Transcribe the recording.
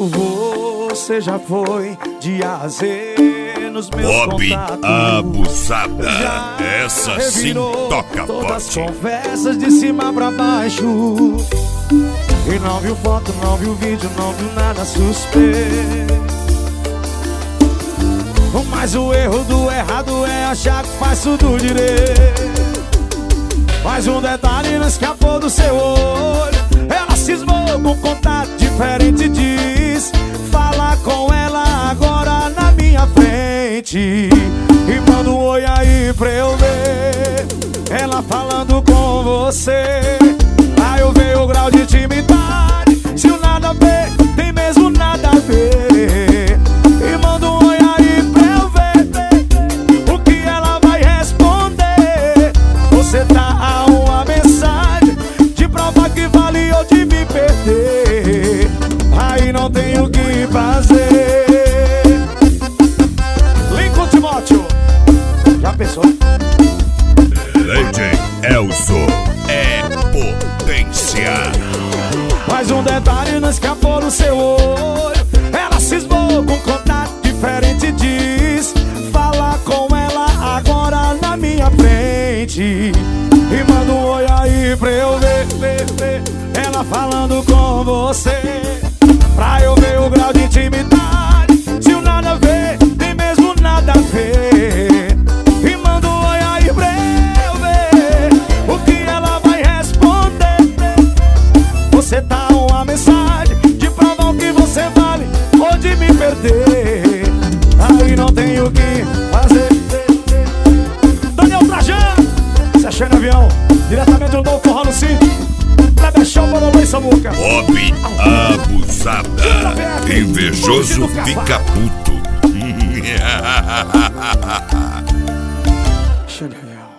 Você já foi de A a Z nos meus Bob contatos. Abusada, Já essa sim revirou toca todas as forte. conversas de cima pra baixo. E não viu foto, não viu vídeo, não viu nada suspeito. Mas o erro do errado é achar que faz tudo direito. Mais um detalhe não escapou do seu olho. Ela cismou com contato diferente, diz: fala com ela agora na minha frente. E manda um oi aí pra eu ver ela falando com você. Aí eu vejo o grau de intimidade. Se o nada a ver, tem mesmo nada a ver. E manda um oi aí pra eu ver o que ela vai responder. Você tá a uma mensagem de prova que vale ou de me perder. Aí não tenho o que fazer. Lincoln Timóteo, já pensou? DJ Elzo é potência. Mais um detalhe não escapou do seu olho. Ela cismou com contato diferente, diz: fala com ela agora na minha frente. E manda um oi aí pra eu ver ela falando com você. Pra eu ver o grau de intimidade. Se o nada a ver, tem mesmo nada a ver. E manda um oi aí pra eu ver o que ela vai responder. Você tá uma mensagem de provar o que você vale ou de me perder. Aí não tenho o que fazer. Daniel Trajano, se achei no avião, diretamente do novo Forró no Cinto. Pra deixar o Bololô e Samuca. Bob Abusada, invejoso fica puto. Achei no avião.